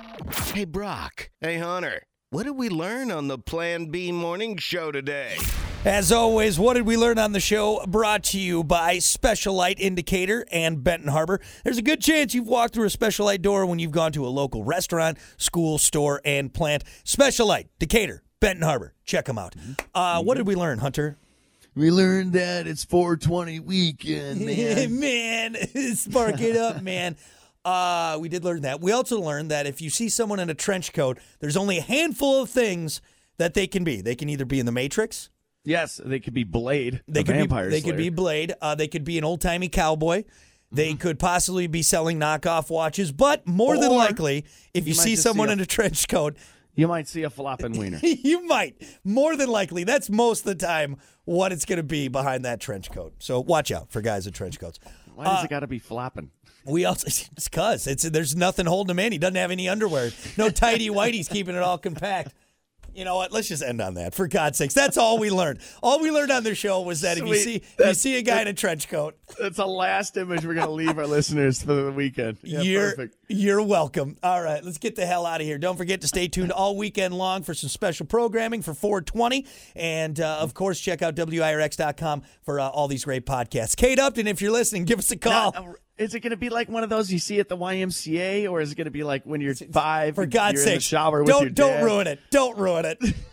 Hey, Brock. Hey, Hunter. What did we learn on the Plan B morning show today? As always, what did we learn on the show? Brought to you by Special Light Indicator and Benton Harbor. There's a good chance you've walked through a Special Light door when you've gone to a local restaurant, school, store, and plant. Special Light, Decatur, Benton Harbor. Check them out. What did we learn, Hunter? We learned that it's 420 weekend, man. Man, spark it up, man. We did learn that. We also learned that if you see someone in a trench coat, there's only a handful of things that they can be. They can either be in the Matrix. Yes, they could be Blade, They the vampire They could be Blade. They could be an old-timey cowboy. They could possibly be selling knockoff watches. But more than likely, if you see someone in a trench coat, you might see a flopping wiener. You might. More than likely. That's most of the time what it's going to be behind that trench coat. So watch out for guys in trench coats. Why does it got to be flopping? We also, it's because there's nothing holding him in. He doesn't have any underwear. No tighty whities keeping it all compact. You know what? Let's just end on that. For God's sakes, that's all we learned. All we learned on the show was that if you see a guy in a trench coat, that's the last image we're going to leave our listeners for the weekend. Yeah, perfect. You're welcome. All right, let's get the hell out of here. Don't forget to stay tuned all weekend long for some special programming for 420. And, of course, check out WIRX.com for all these great podcasts. Kate Upton, if you're listening, give us a call. Is it going to be like one of those you see at the YMCA, or is it going to be like when you're 5 for God's you're sake, in the shower with your dad? Don't ruin it. Don't ruin it.